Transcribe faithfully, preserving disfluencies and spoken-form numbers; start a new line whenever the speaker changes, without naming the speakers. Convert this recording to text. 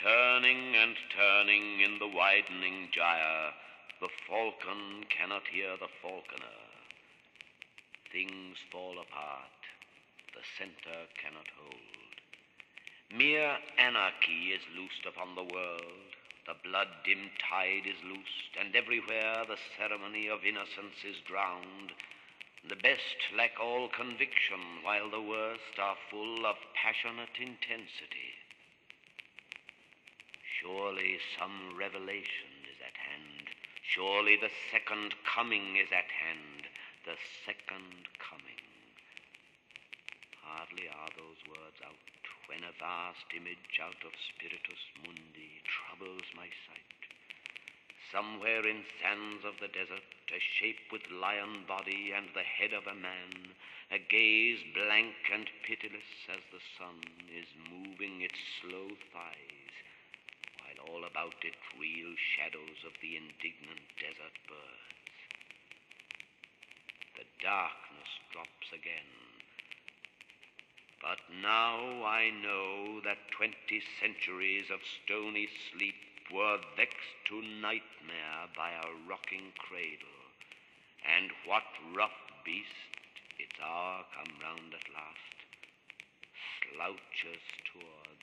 Turning and turning in the widening gyre, the falcon cannot hear the falconer. Things fall apart, the center cannot hold. Mere anarchy is loosed upon the world, the blood-dimmed tide is loosed, and everywhere the ceremony of innocence is drowned. The best lack all conviction, while the worst are full of passionate intensity. Surely some revelation is at hand. Surely the second coming is at hand. The second coming. Hardly are those words out, when a vast image out of Spiritus Mundi troubles my sight. Somewhere in sands of the desert, a shape with lion body and the head of a man, a gaze blank and pitiless as the sun is moving its slow thighs, while all about it reel shadows of the indignant desert birds. The darkness drops again. But now I know that twenty centuries of stony sleep were vexed to nightmare by a rocking cradle, and what rough beast, its hour come round at last, slouches toward